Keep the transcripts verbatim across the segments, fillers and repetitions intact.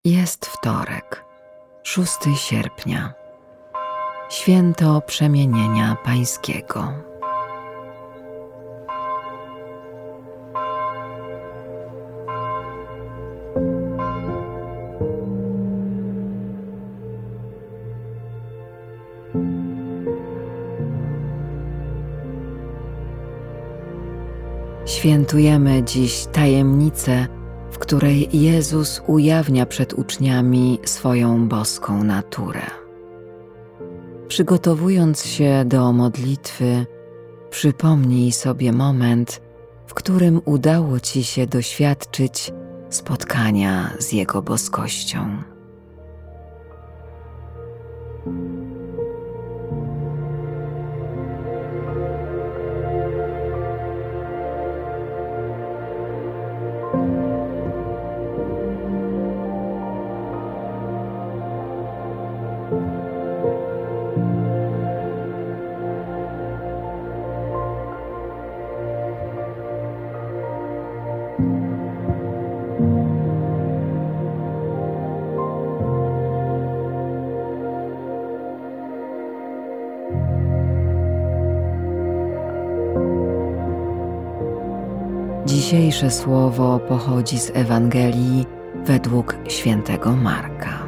Jest wtorek, szóstego sierpnia, święto Przemienienia Pańskiego. Świętujemy dziś tajemnicę, w której Jezus ujawnia przed uczniami swoją boską naturę. Przygotowując się do modlitwy, przypomnij sobie moment, w którym udało Ci się doświadczyć spotkania z Jego boskością. Dzisiejsze słowo pochodzi z Ewangelii według świętego Marka.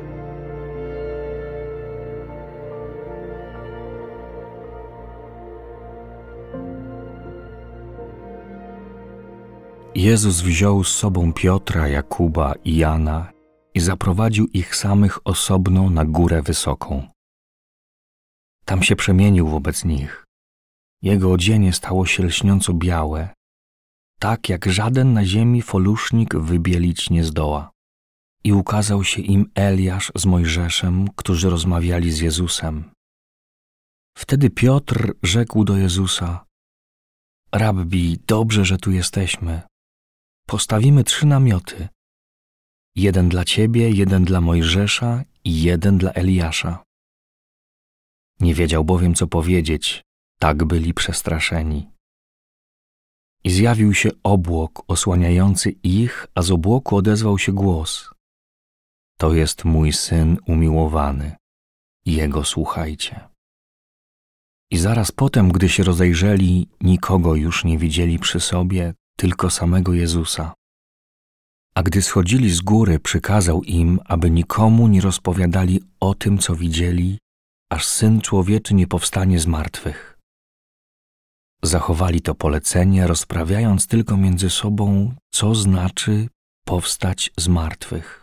Jezus wziął z sobą Piotra, Jakuba i Jana i zaprowadził ich samych osobno na górę wysoką. Tam się przemienił wobec nich. Jego odzienie stało się lśniąco białe, tak jak żaden na ziemi folusznik wybielić nie zdoła. I ukazał się im Eliasz z Mojżeszem, którzy rozmawiali z Jezusem. Wtedy Piotr rzekł do Jezusa: Rabbi, dobrze, że tu jesteśmy. Postawimy trzy namioty. Jeden dla Ciebie, jeden dla Mojżesza i jeden dla Eliasza. Nie wiedział bowiem, co powiedzieć, tak byli przestraszeni. I zjawił się obłok osłaniający ich, a z obłoku odezwał się głos: To jest mój Syn umiłowany, Jego słuchajcie. I zaraz potem, gdy się rozejrzeli, nikogo już nie widzieli przy sobie, tylko samego Jezusa. A gdy schodzili z góry, przykazał im, aby nikomu nie rozpowiadali o tym, co widzieli, aż Syn Człowieczy nie powstanie z martwych. Zachowali to polecenie, rozprawiając tylko między sobą, co znaczy powstać z martwych.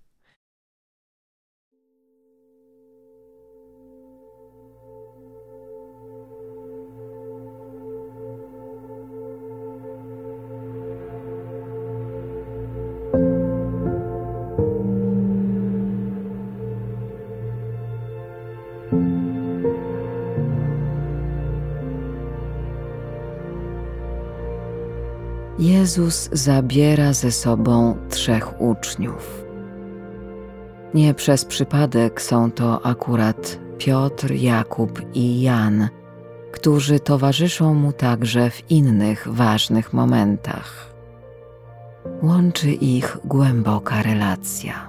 Jezus zabiera ze sobą trzech uczniów. Nie przez przypadek są to akurat Piotr, Jakub i Jan, którzy towarzyszą mu także w innych ważnych momentach. Łączy ich głęboka relacja.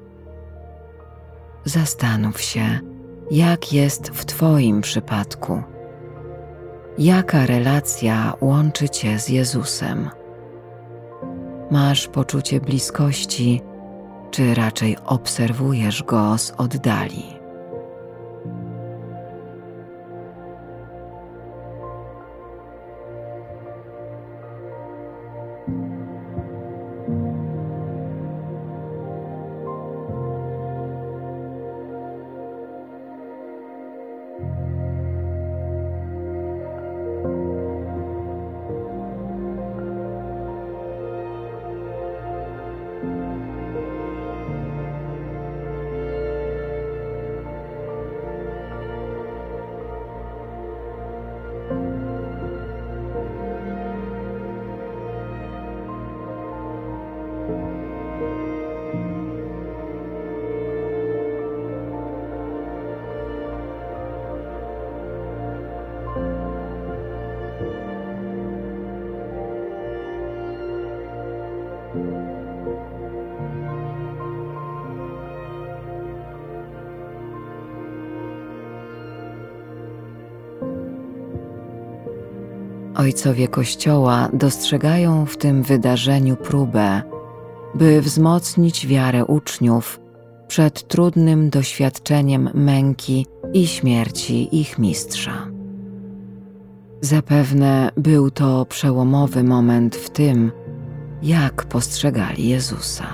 Zastanów się, jak jest w Twoim przypadku. Jaka relacja łączy Cię z Jezusem? Masz poczucie bliskości, czy raczej obserwujesz Go z oddali? Ojcowie Kościoła dostrzegają w tym wydarzeniu próbę, by wzmocnić wiarę uczniów przed trudnym doświadczeniem męki i śmierci ich mistrza. Zapewne był to przełomowy moment w tym, jak postrzegali Jezusa.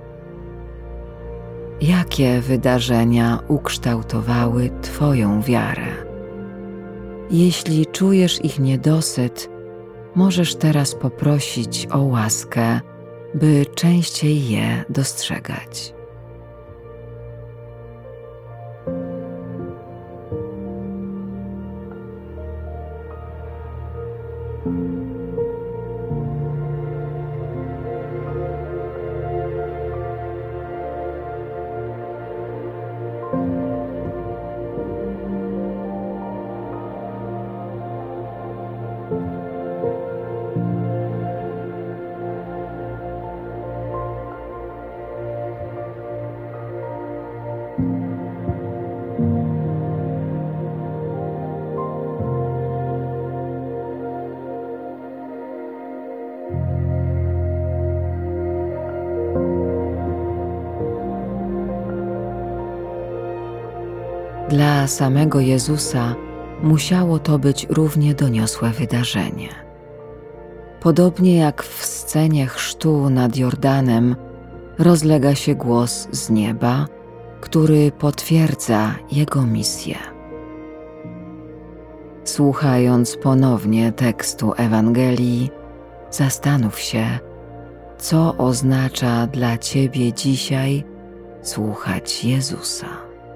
Jakie wydarzenia ukształtowały Twoją wiarę? Jeśli czujesz ich niedosyt, możesz teraz poprosić o łaskę, by częściej je dostrzegać. Dla samego Jezusa musiało to być równie doniosłe wydarzenie. Podobnie jak w scenie chrztu nad Jordanem, rozlega się głos z nieba, który potwierdza Jego misję. Słuchając ponownie tekstu Ewangelii, zastanów się, co oznacza dla Ciebie dzisiaj słuchać Jezusa.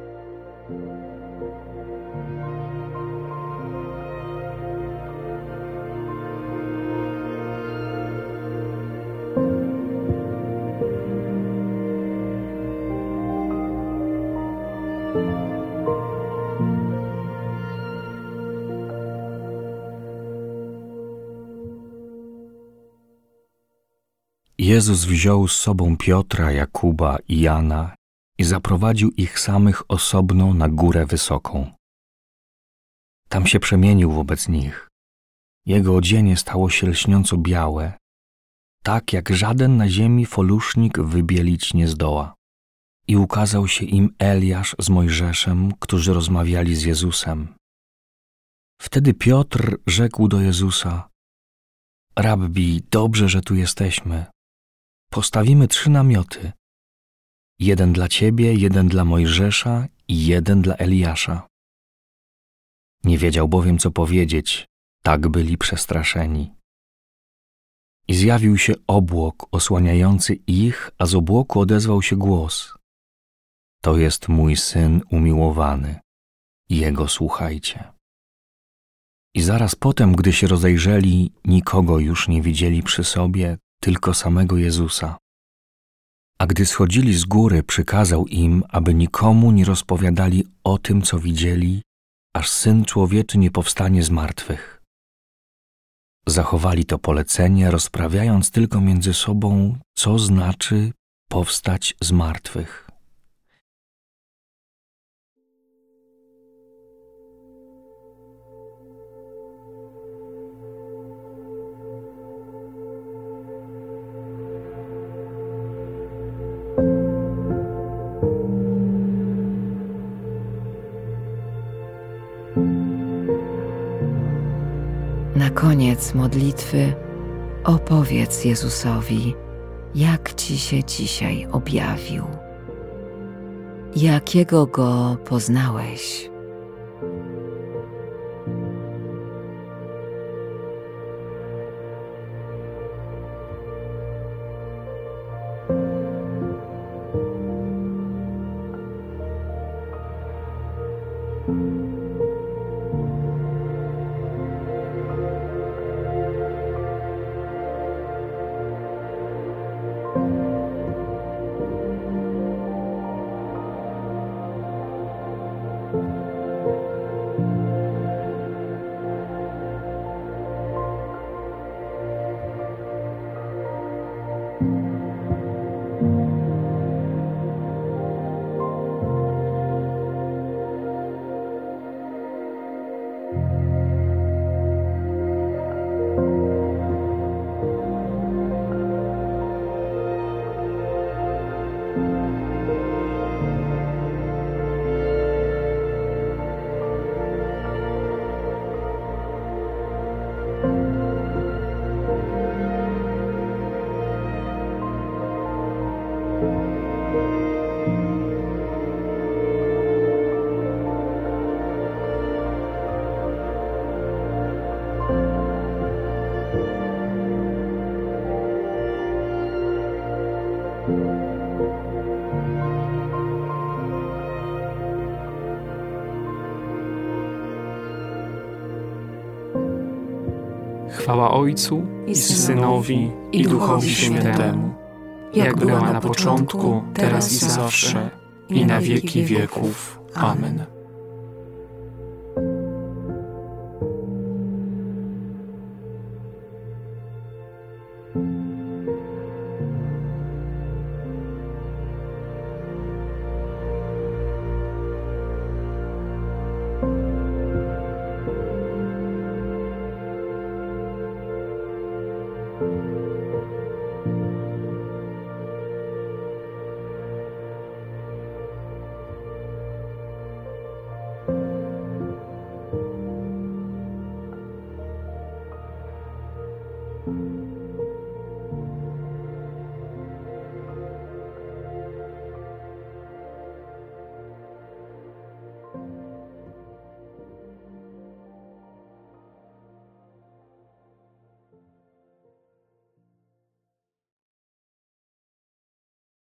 Jezus wziął z sobą Piotra, Jakuba i Jana i zaprowadził ich samych osobno na górę wysoką. Tam się przemienił wobec nich. Jego odzienie stało się lśniąco białe, tak jak żaden na ziemi folusznik wybielić nie zdoła. I ukazał się im Eliasz z Mojżeszem, którzy rozmawiali z Jezusem. Wtedy Piotr rzekł do Jezusa: Rabbi, dobrze, że tu jesteśmy. Postawimy trzy namioty. Jeden dla Ciebie, jeden dla Mojżesza i jeden dla Eliasza. Nie wiedział bowiem, co powiedzieć, tak byli przestraszeni. I zjawił się obłok osłaniający ich, a z obłoku odezwał się głos: To jest mój Syn umiłowany, Jego słuchajcie. I zaraz potem, gdy się rozejrzeli, nikogo już nie widzieli przy sobie, tylko samego Jezusa. A gdy schodzili z góry, przykazał im, aby nikomu nie rozpowiadali o tym, co widzieli, aż Syn Człowieczy nie powstanie z martwych. Zachowali to polecenie, rozprawiając tylko między sobą, co znaczy powstać z martwych. Na koniec modlitwy opowiedz Jezusowi, jak Ci się dzisiaj objawił, jakiego Go poznałeś. thank you Chwała Ojcu i Synowi i Duchowi Świętemu, jak była na początku, teraz i zawsze, i na wieki wieków. Amen.